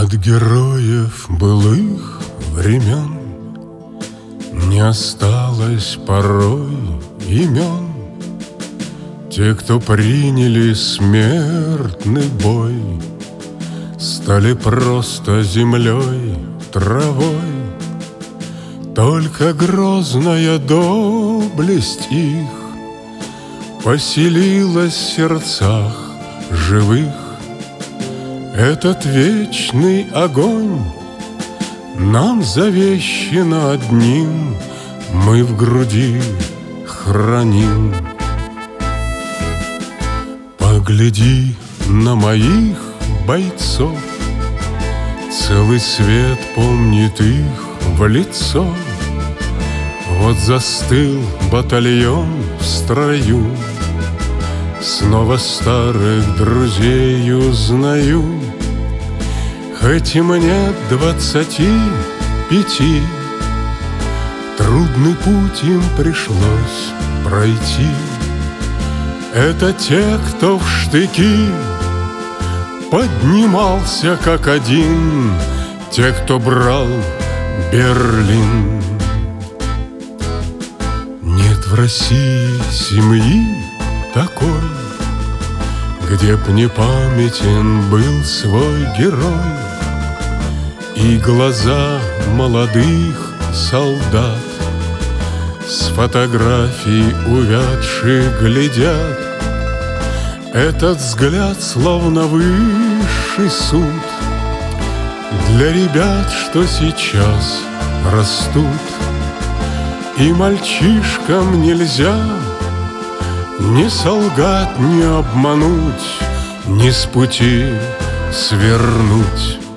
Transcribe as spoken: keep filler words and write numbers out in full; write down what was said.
От героев былых времен не осталось порой имен. Те, кто приняли смертный бой, стали просто землей, травой. Только грозная доблесть их поселилась в сердцах живых. Этот вечный огонь нам завещено одним, мы в груди храним. Погляди на моих бойцов, целый свет помнит их в лицо. Вот застыл батальон в строю, снова старых друзей узнаю. Хоть и мне двадцати пяти, трудный путь им пришлось пройти. Это те, кто в штыки поднимался как один, те, кто брал Берлин. Нет в России семьи такой, где б не памятен был свой герой. И глаза молодых солдат с фотографий увядших глядят. Этот взгляд словно высший суд для ребят, что сейчас растут. И мальчишкам нельзя ни солгать, ни обмануть, ни с пути свернуть.